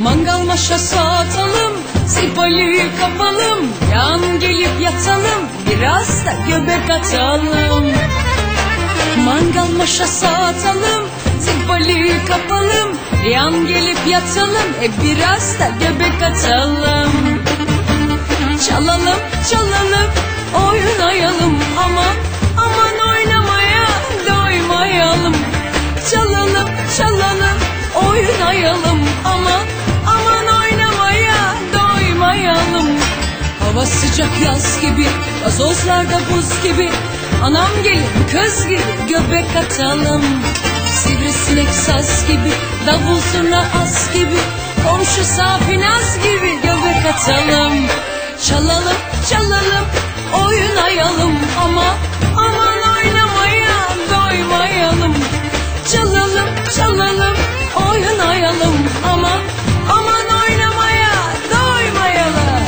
Mangal maşası atalım, sipali kapalım, yan gelip yatalım, biraz da göbek atalım. Mangal maşası atalım, sipali kapalım, yan gelip yatalım, biraz da göbek atalım. Çalalım çalalım, oynayalım, aman aman oynamaya doymayalım. Çalalım çalalım, oynayalım, aman aman oynamaya doymayalım. Hava sıcak yaz gibi, gazozlarda buz gibi, anam gelin kız gibi göbek atalım. Sivrisinek saz gibi, davul zurna az gibi, komşu safinaz gibi göbek atalım. Çalalım çalalım, oynayalım, ama aman oynamaya doymayalım. Çalalım çalalım, oynayalım, ama aman oynamaya doymayalım.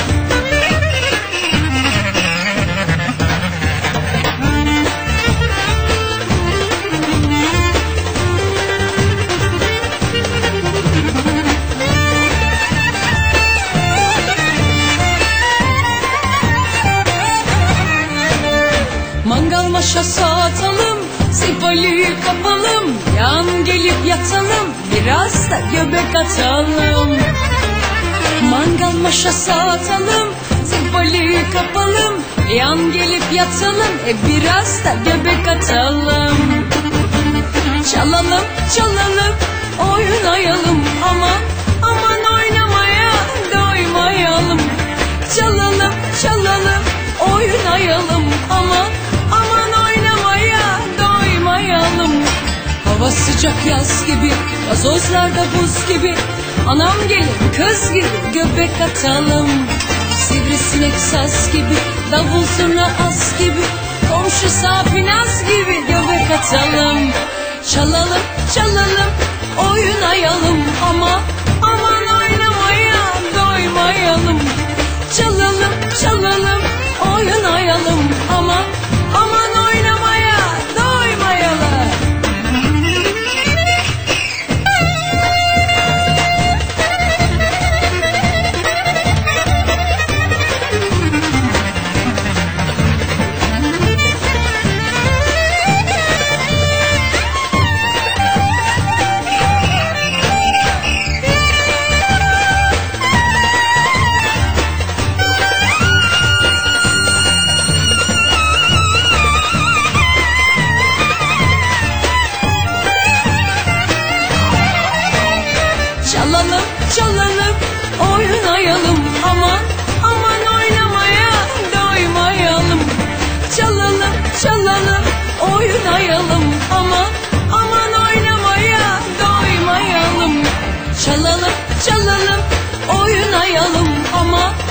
Mangal maşası atalım, sipali kapalım, yan gelip yatalım, biraz da göbek atalım. Mangal maşası atalım, sipali kapalım, yan gelip yatalım, biraz da göbek atalım. Çalalım çalalım, oynayalım, aman aman oynamaya doymayalım. Çalalım çalalım, oynayalım, aman aman oynamaya doymayalım. Hava sıcak yaz gibi, gazozlarda buz gibi, anam gelin kız gibi göbek atalım. Sivrisinek saz gibi, davul zurna az gibi, komşu safinaz gibi göbek atalım. Çalalım çalalım, oynayalım, ama aman oynamaya doymayalım. Çalalım çalalım, oynayalım, ama aman oynamaya doymayalım. Çalalım çalalım, oynayalım, aman aman oynamaya doymayalım. Çalalım çalalım, oynayalım, aman aman oynamaya doymayalım. Çalalım çalalım, oynayalım, ama